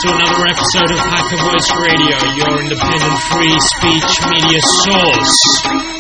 to another episode of Hacker Voice Radio, your independent free speech media source.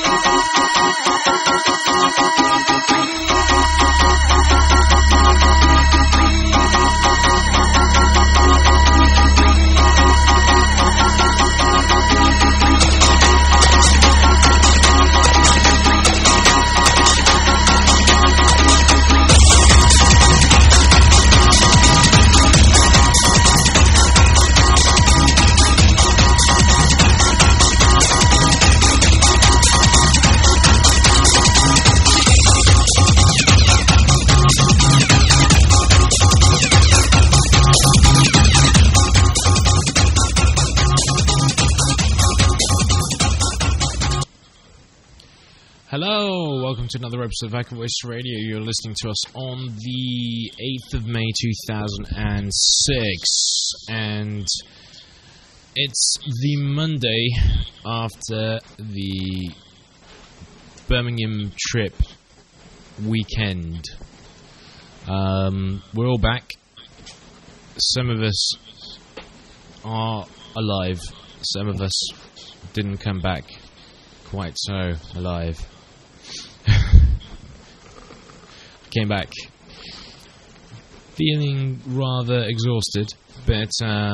Hello, welcome to another episode of Hacker Voice Radio. You're listening to us on the 8th of May 2006, and it's the Monday after the Birmingham trip weekend. We're all back. Some of us are alive, some of us didn't come back quite so alive. Came back feeling rather exhausted, but I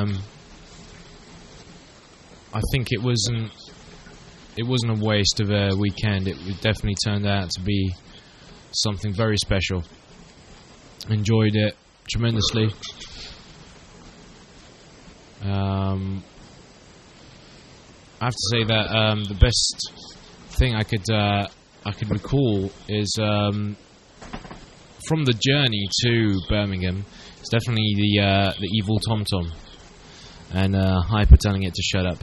think it wasn't a waste of a weekend. It definitely turned out to be something very special. Enjoyed it tremendously. I have to say that the best thing I could recall is from the journey to Birmingham. It's definitely the evil TomTom and Hyper telling it to shut up.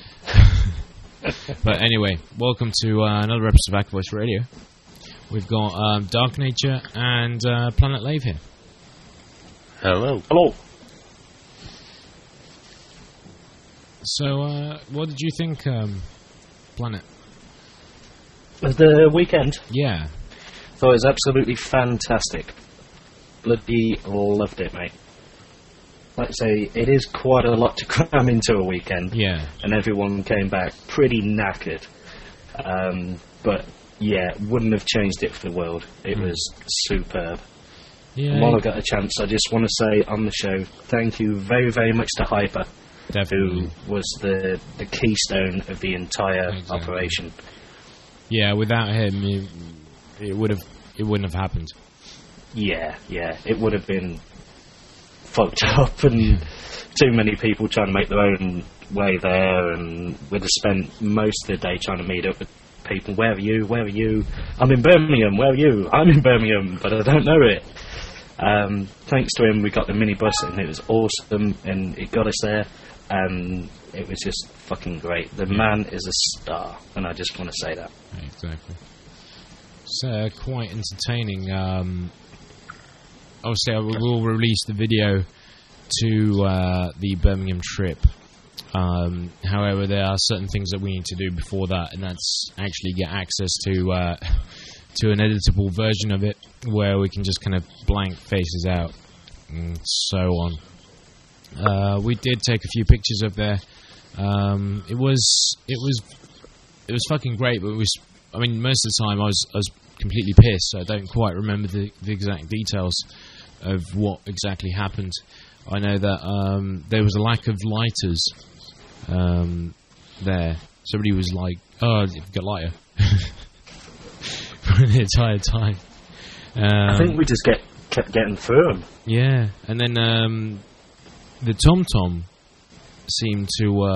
But anyway, welcome to another episode of Hacker Voice Radio. We've got Dark Nature and Planet Lave here. Hello. Hello. So, what did you think, Planet? Of the weekend? Yeah. Thought it was absolutely fantastic. Bloody loved it, mate. Like I say, it is quite a lot to cram into a weekend. Yeah. And everyone came back pretty knackered. But, yeah, wouldn't have changed it for the world. It was superb. Yeah. And while I've got a chance, I just want to say on the show, thank you very, very much to Hyper. Definitely. Who was the keystone of the entire operation. Yeah, without him, it wouldn't have happened. Yeah, it would have been fucked up, and too many people trying to make their own way there, and we'd have spent most of the day trying to meet up with people. Where are you? Where are you? I'm in Birmingham. Where are you? I'm in Birmingham, but I don't know it. Thanks to him, we got the minibus, and it was awesome, and it got us there. And it was just fucking great. The man is a star, and I just want to say that. Exactly. It's quite entertaining. Obviously, I will release the video to the Birmingham trip. However, there are certain things that we need to do before that, and that's actually get access to an editable version of it, where we can just kind of blank faces out and so on. We did take a few pictures of there. It was fucking great, but most of the time I was completely pissed, so I don't quite remember the exact details of what exactly happened. I know that there was a lack of lighters there. Somebody was like, "Oh, you've got a lighter," for the entire time. I think we just kept getting through them. Yeah, and then the TomTom seemed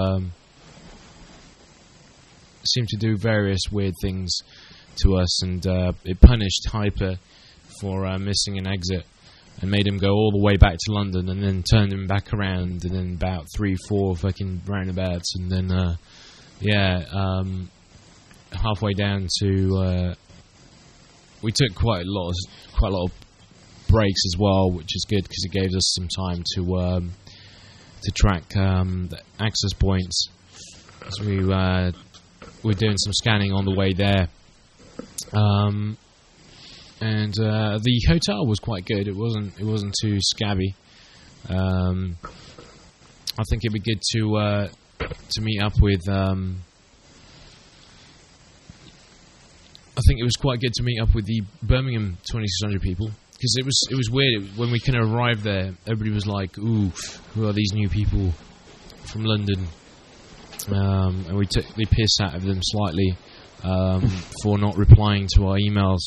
to do various weird things to us, and it punished Hyper for missing an exit and made him go all the way back to London, and then turned him back around, and then about 3-4 fucking roundabouts, and then halfway down to we took quite a lot of breaks as well, which is good because it gave us some time to track the access points. So we were doing some scanning on the way there, and the hotel was quite good. It wasn't too scabby. I think it'd be good to meet up with. I think it was quite good to meet up with the Birmingham 2600 people, because it was weird when we kind of arrived there. Everybody was like, "Ooh, who are these new people from London?" And we took the piss out of them slightly for not replying to our emails.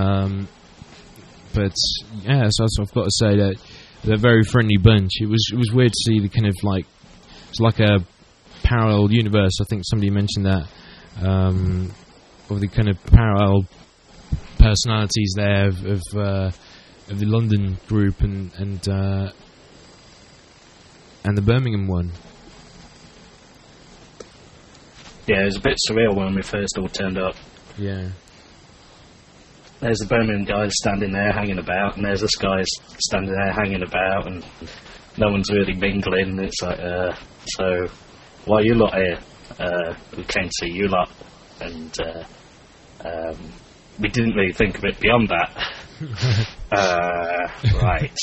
But yeah, so I've got to say that they're a very friendly bunch. It was weird to see the kind of like, it's like a parallel universe. I think somebody mentioned that. Of the kind of parallel personalities there of the London group and the Birmingham one. Yeah, it was a bit surreal when we first all turned up. Yeah. There's the Birmingham guys standing there hanging about, and there's this guy standing there hanging about, and no one's really mingling. It's like, so why are you lot here? We came to see you lot, and we didn't really think of it beyond that. Right.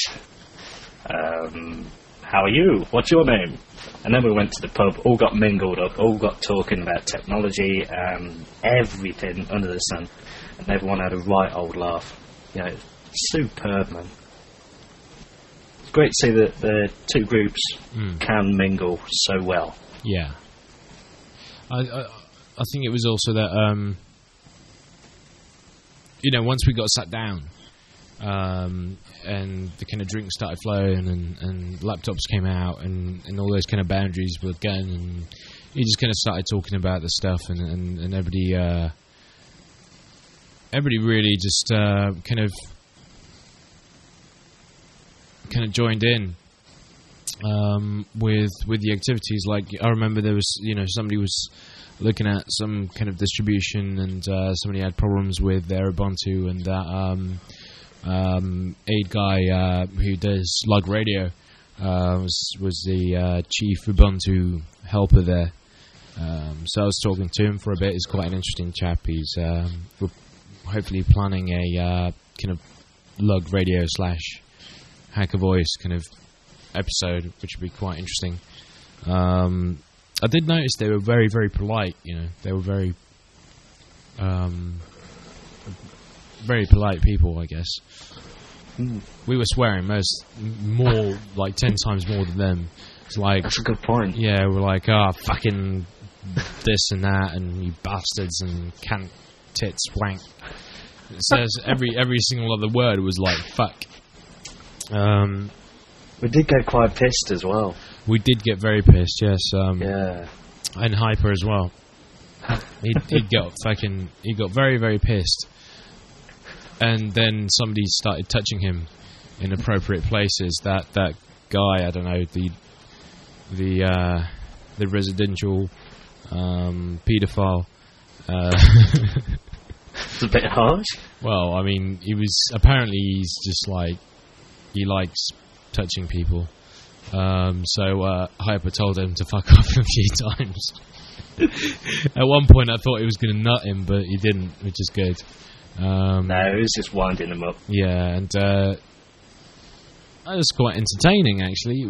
How are you? What's your name? And then we went to the pub, all got mingled up, all got talking about technology and everything under the sun, and everyone had a right old laugh. You know, superb, man. It's great to see that the two groups can mingle so well. Yeah. I think it was also that, you know, once we got sat down, and the kind of drinks started flowing, and laptops came out, and all those kind of boundaries were gone, and you just kind of started talking about the stuff, and everybody really just kind of joined in with the activities. Like, I remember there was, you know, somebody was looking at some kind of distribution, and somebody had problems with their Ubuntu, and that aid guy who does Lug Radio was the chief Ubuntu helper there. So I was talking to him for a bit. He's quite an interesting chap. He's we're hopefully planning a kind of Lug Radio / Hacker Voice kind of episode, which would be quite interesting. I did notice they were very, very polite. You know, they were very, very polite people, I guess. We were swearing more, like 10 times more than them. It's like, that's a good point. Yeah, we're like, fucking this and that, and you bastards, and cunt, tits, wank. It says every single other word was like fuck. We did get quite pissed as well. We did get very pissed, yes. Yeah. And Hyper as well. He got very, very pissed. And then somebody started touching him in appropriate places. That guy, I don't know, the residential paedophile. It's a bit harsh. Well, I mean, he's just like, he likes touching people. So Hyper told him to fuck off a few times. At one point I thought he was going to nut him, but he didn't, which is good. No, it was just winding him up. Yeah, and that was quite entertaining, actually.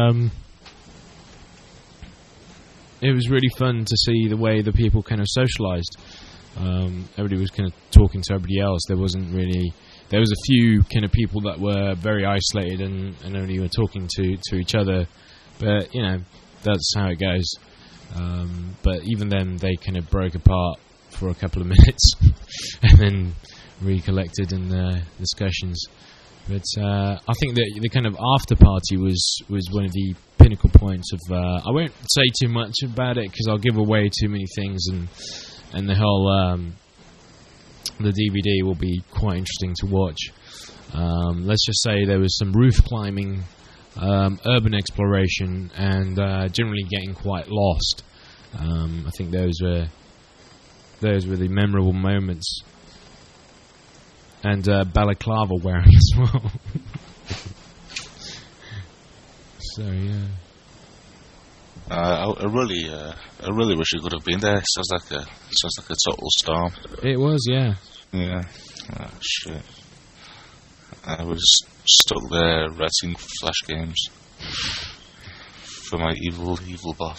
It was really fun to see the way the people kind of socialised. Everybody was kind of talking to everybody else. There was a few kind of people that were very isolated and only were talking to each other. But, you know, that's how it goes. But even then, they kind of broke apart for a couple of minutes and then recollected in their discussions. But I think that the kind of after party was one of the pinnacle points of... I won't say too much about it because I'll give away too many things, and the whole... the DVD will be quite interesting to watch. Let's just say there was some roof climbing, urban exploration, and generally getting quite lost. I think those were the memorable moments. And balaclava wearing as well. So yeah. I really wish you could have been there. It sounds like a total storm. It was, yeah. Yeah. Oh, shit. I was stuck there writing flash games. for my evil boss.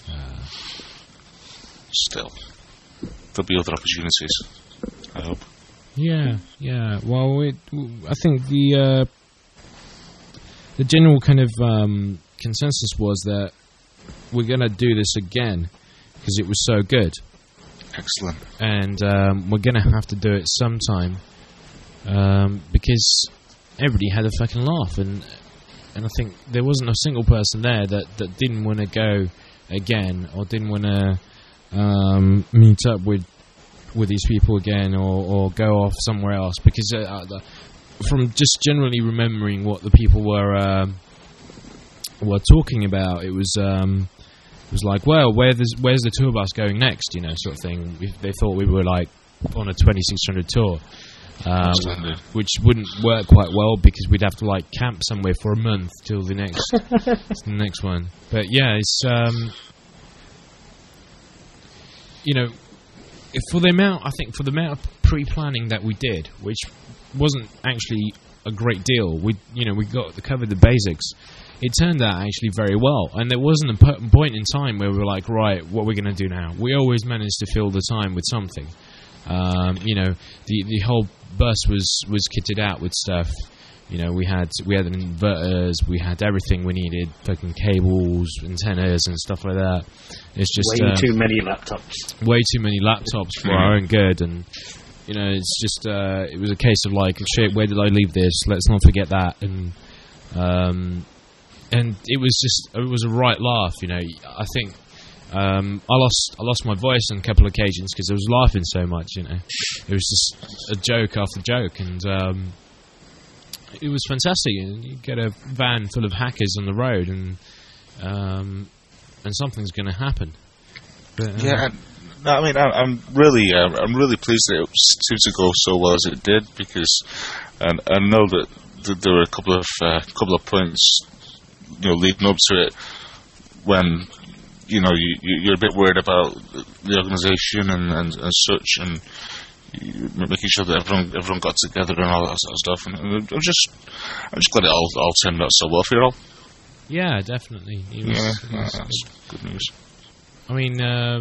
Still, there'll be other opportunities, I hope. Yeah. Well, I think the general kind of consensus was that we're going to do this again because it was so good. Excellent. And we're going to have to do it sometime because everybody had a fucking laugh, and I think there wasn't a single person there that didn't want to go again or didn't want to meet up with these people again or go off somewhere else, because from just generally remembering what the people were talking about, it was like, well, where's the tour bus going next, sort of thing. They thought we were like on a 2600 tour, which wouldn't work quite well because we'd have to like camp somewhere for a month till the next one. But yeah, it's for the amount of pre-planning that we did, which wasn't actually a great deal. We covered the basics. It turned out actually very well, and there wasn't a point in time where we were like, right, what are we going to do now? We always managed to fill the time with something. The whole bus was kitted out with stuff. We had inverters, we had everything we needed, fucking cables, antennas, and stuff like that. It's just way too many laptops. Way too many laptops for our own good, and it's just it was a case of like, shit, where did I leave this? Let's not forget that, and it was a right laugh. I think I lost my voice on a couple of occasions because I was laughing so much. It was just a joke after joke, and it was fantastic. You get a van full of hackers on the road, and something's going to happen. But, yeah, I mean, I'm really pleased that it seemed to go so well as it did, because I know that there were a couple of points, leading up to it when you're a bit worried about the organisation and such, and making sure that everyone got together and all that sort of stuff. And I'm just glad it all turned out so well for you all. Yeah, definitely. That's good news. I mean,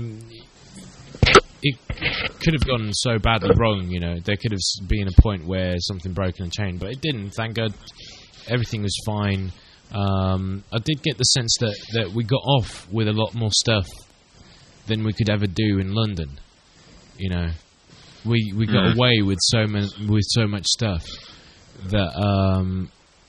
it could have gone so badly wrong. There could have been a point where something broke in a chain, but it didn't. Thank God, everything was fine. I did get the sense that we got off with a lot more stuff than we could ever do in London. We got away with so much stuff that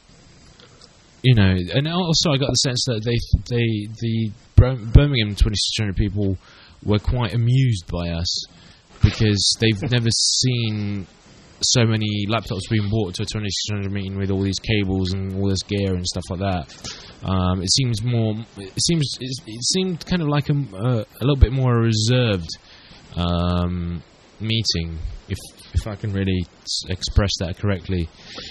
and also I got the sense that the Birmingham 2600 people were quite amused by us, because they've never seen so many laptops being brought to a 2600 meeting with all these cables and all this gear and stuff like that. It seemed kind of like a little bit more reserved meeting, if I can really express that correctly.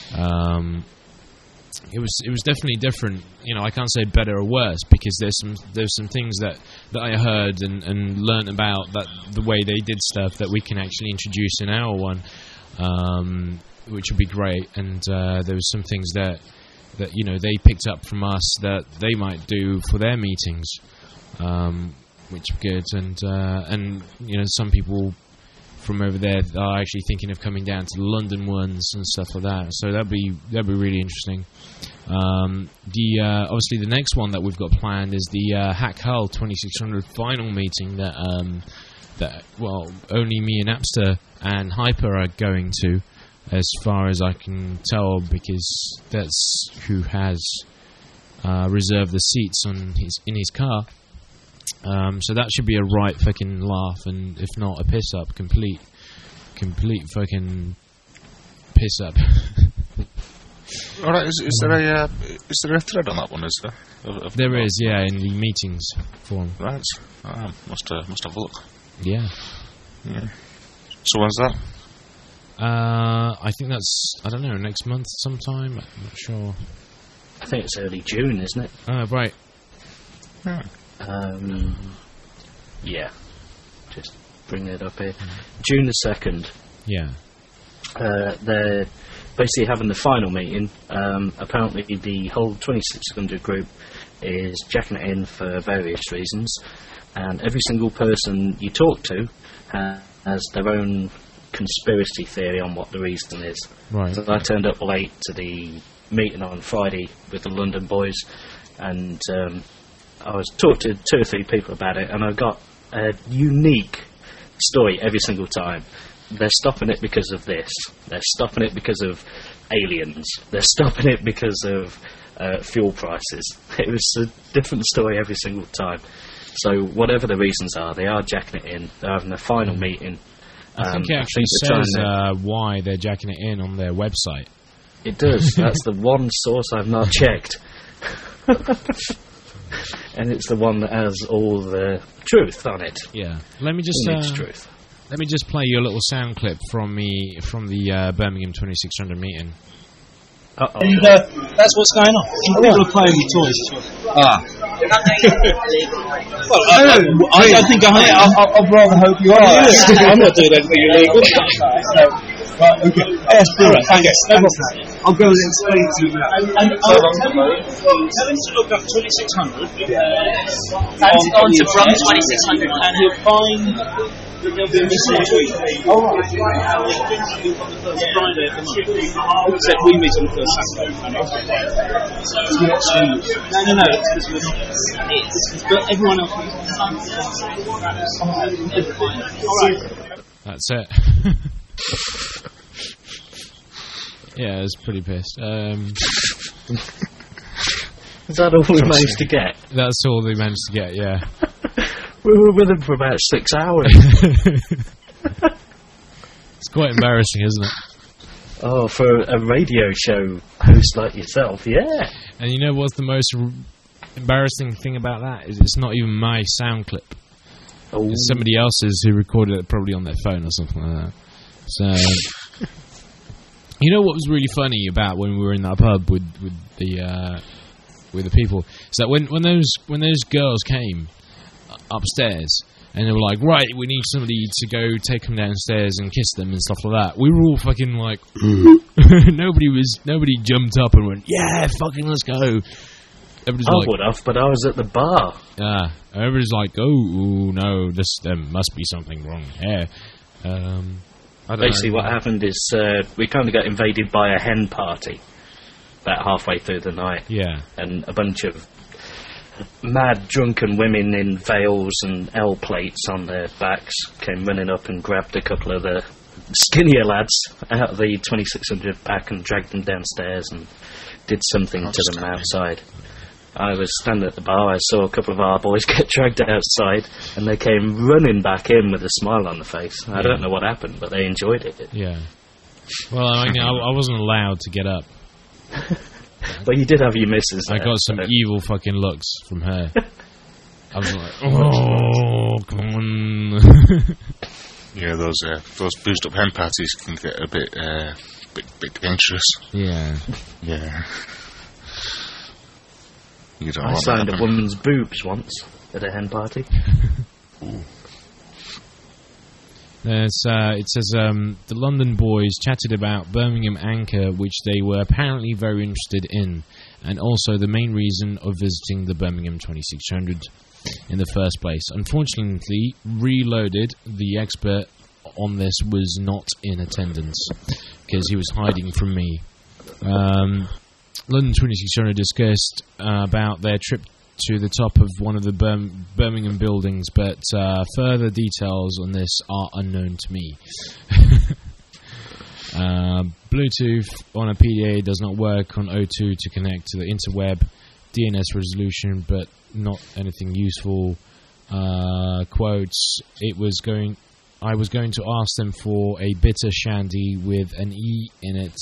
It was definitely different. I can't say better or worse, because there's some things that I heard and learnt about, that the way they did stuff that we can actually introduce in our one, which would be great. And there was some things that they picked up from us that they might do for their meetings, which are good. And some people from over there are actually thinking of coming down to the London ones and stuff like that. So that'd be really interesting. Obviously the next one that we've got planned is the Hack Hull 2600 final meeting that only me and Napster and Hyper are going to, as far as I can tell, because that's who has reserved the seats in his car. So that should be a right fucking laugh, and if not a piss up, complete fucking piss up. All right, is there a thread on that one? Is there? There is, yeah, in the meetings form. Right, must have a look. Yeah. So when's that? I think that's, I don't know, next month sometime. I'm not sure. I think it's early June, isn't it? Right. Yeah. Yeah, just bring it up here. June the 2nd. Yeah. They're basically having the final meeting. Apparently, the whole 2600 group is jacking it in for various reasons, and every single person you talk to has their own conspiracy theory on what the reason is. Right. So I turned up late to the meeting on Friday with the London boys, and I was talking to 2 or 3 people about it, and I got a unique story every single time. They're stopping it because of this. They're stopping it because of aliens. They're stopping it because of fuel prices. It was a different story every single time. So whatever the reasons are, they are jacking it in. They're having a final meeting. I think it actually says why they're jacking it in on their website. It does. That's the one source I've not checked. And it's the one that has all the truth on it. Yeah. Let me just truth. Let me just play you a little sound clip from the Birmingham 2600 meeting. Uh-oh. And that's what's going on. People are playing with toys. Well, I don't think I'd rather hope you are. I'm not doing anything illegal. Right, okay. Yes, brilliant. Thanks. I'll go and explain to you. And tell him to look up 2600. Fancy going to Brum 2600 and he'll find there'll be a missing tweet. Oh, right. Friday of the month. Except we meet on the first Saturday. No. It's because we're not. But everyone else is. That's it. Yeah, I was pretty pissed. Is that all we managed to get? That's all they managed to get, yeah. We were with them for about 6 hours. It's quite embarrassing, isn't it? Oh, for a radio show host like yourself, yeah. And you know what's the most embarrassing thing about that? Is it's not even my sound clip. Oh. It's somebody else's who recorded it probably on their phone or something like that. So, you know what was really funny about when we were in that pub with the people? Is that when those girls came upstairs and they were like, right, we need somebody to go take them downstairs and kiss them and stuff like that. We were all fucking like, nobody jumped up and went, yeah, fucking let's go. I would have, but I was at the bar. Yeah, everybody's like, oh no, there must be something wrong here. Basically, what happened is we kind of got invaded by a hen party about halfway through the night. Yeah, and a bunch of mad drunken women in veils and L plates on their backs came running up and grabbed a couple of the skinnier lads out of the 2600 pack and dragged them downstairs and did something to them outside. I was standing at the bar, I saw a couple of our boys get dragged outside, and they came running back in with a smile on their face. I don't know what happened, but they enjoyed it. Yeah. Well, I mean, I wasn't allowed to get up. But you did have your missus there. I got some evil fucking looks from her. I was like, oh, come on. Yeah, those boozed up hen parties can get a bit dangerous. Yeah. Yeah. I signed a woman's boobs once at a hen party. It says the London boys chatted about Birmingham Anchor, which they were apparently very interested in, and also the main reason of visiting the Birmingham 2600 in the first place. Unfortunately, Reloaded, the expert on this, was not in attendance because he was hiding from me. London 2600 discussed about their trip to the top of one of the Birmingham buildings, but further details on this are unknown to me. Bluetooth on a PDA does not work on O2 to connect to the interweb. DNS resolution, but not anything useful. Quotes, I was going to ask them for a bitter shandy with an E in it.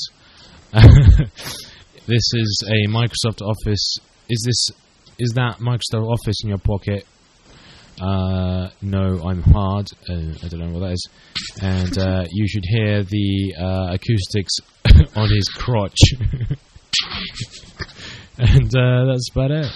This is a Microsoft Office. Is that Microsoft Office in your pocket? No, I'm hard. I don't know what that is. And you should hear the acoustics on his crotch. And that's about it.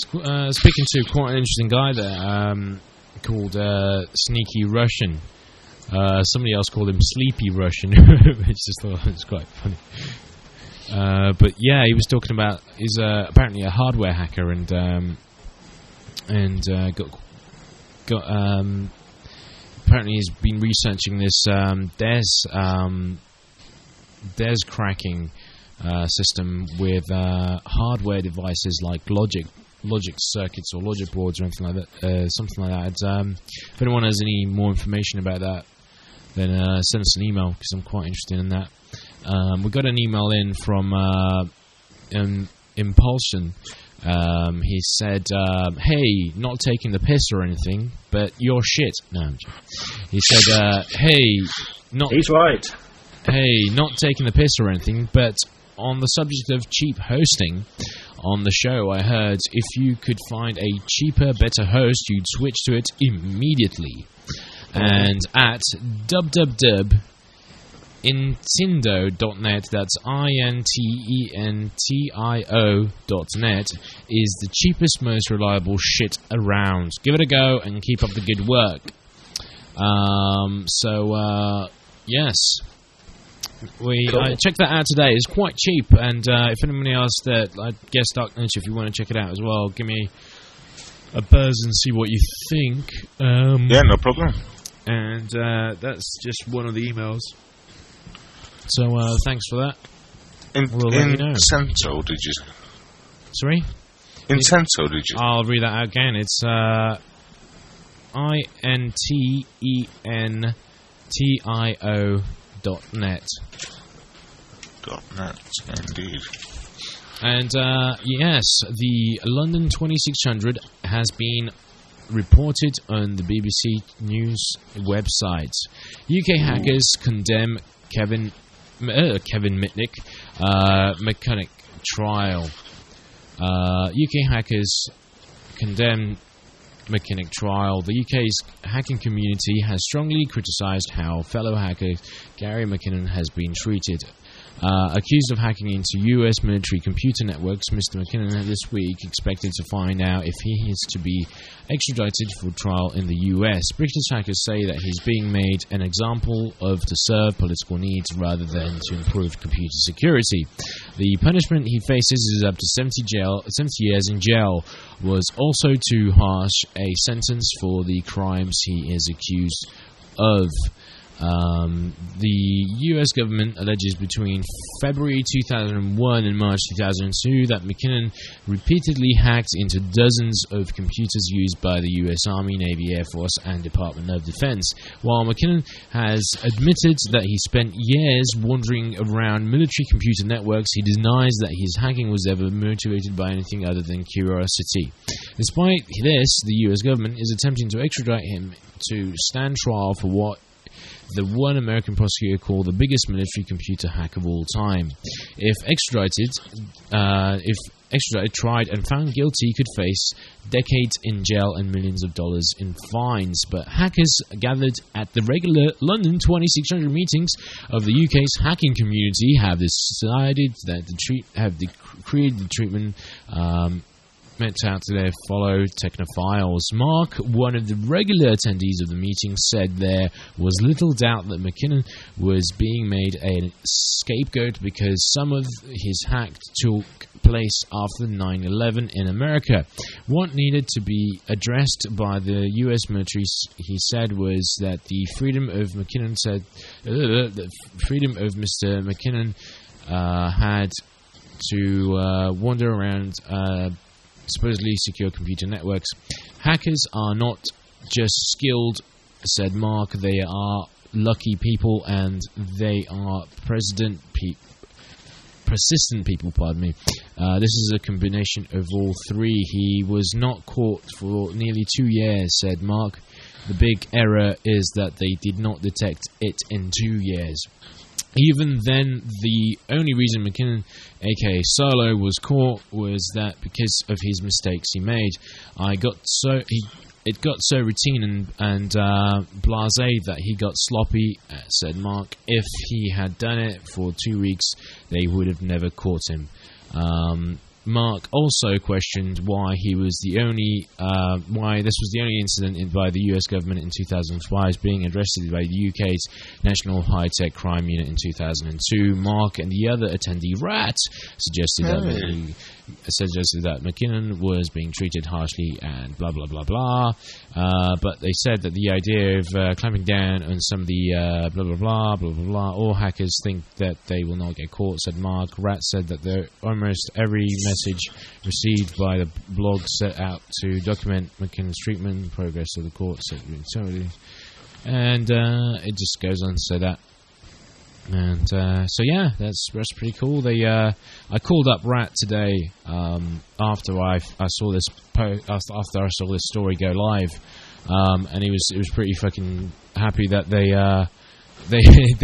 speaking to quite an interesting guy there called Sneaky Russian. Somebody else called him Sleepy Russian, which I just thought was quite funny. But yeah, he was talking about he's apparently a hardware hacker and got apparently he's been researching this DES cracking system with hardware devices like logic circuits or logic boards or anything like that, something like that. If anyone has any more information about that, then send us an email because I'm quite interested in that. We got an email in from Impulsion. He said, "Hey, not taking the piss or anything, but you're shit." No, I'm joking. He said, He's right. Hey, not taking the piss or anything, but on the subject of cheap hosting, on the show I heard if you could find a cheaper, better host, you'd switch to it immediately. And at www.intintio.net, that's INTENTIO.net, is the cheapest, most reliable shit around. Give it a go and keep up the good work. Yes. Check that out today. It's quite cheap, and if anybody else that, I guess Darkness, if you want to check it out as well, give me a buzz and see what you think. Yeah, no problem. And that's just one of the emails. So thanks for that. We'll let you know. Incento, did you? Sorry? Incento, did you? I'll read that out again. It's INTENTIO.net. .net, indeed. And yes, the London 2600 has been reported on the BBC News website. UK hackers condemn Kevin Mitnick mechanic trial. UK hackers condemn mechanic trial. The UK's hacking community has strongly criticised how fellow hacker Gary McKinnon has been treated. Accused of hacking into US military computer networks, Mr. McKinnon this week expected to find out if he is to be extradited for trial in the US. British hackers say that he's being made an example of to serve political needs rather than to improve computer security. The punishment he faces is up to 70 years in jail. Was also too harsh a sentence for the crimes he is accused of. The US government alleges between February 2001 and March 2002 that McKinnon repeatedly hacked into dozens of computers used by the US Army, Navy, Air Force, and Department of Defense. While McKinnon has admitted that he spent years wandering around military computer networks, he denies that his hacking was ever motivated by anything other than curiosity. Despite this, the US government is attempting to extradite him to stand trial for what the one American prosecutor called the biggest military computer hack of all time. If extradited, tried and found guilty, could face decades in jail and millions of dollars in fines. But hackers gathered at the regular London 2600 meetings of the UK's hacking community have decided that created the treatment meant out to their follow Technophiles. Mark, one of the regular attendees of the meeting, said there was little doubt that McKinnon was being made a scapegoat because some of his hack took place after 9/11 in America. What needed to be addressed by the US military, he said, was that the freedom of McKinnon Mr. McKinnon had to wander around supposedly secure computer networks. Hackers are not just skilled, said Mark, they are lucky people and they are persistent people, pardon me. This is a combination of all three. He was not caught for nearly 2 years, said Mark. The big error is that they did not detect it in 2 years. Even then, the only reason McKinnon, aka Solo, was caught was that because of his mistakes he made. It got so routine and blasé that he got sloppy, said Mark. If he had done it for 2 weeks, they would have never caught him. Mark also questioned why he was why this was the only incident by the US government in 2005 being addressed by the UK's National High-Tech Crime Unit in 2002. Mark and the other attendee, Rat, suggested that McKinnon was being treated harshly and blah blah blah blah. But they said that the idea of clamping down on some of the blah blah blah blah blah blah, all hackers think that they will not get caught, said Mark. Rat said that almost every message received by the blog set out to document McKinnon's treatment, progress of the court, and it just goes on to say that. And so yeah, that's pretty cool. I called up Rat today after I saw this after I saw this story go live, and he was pretty fucking happy that they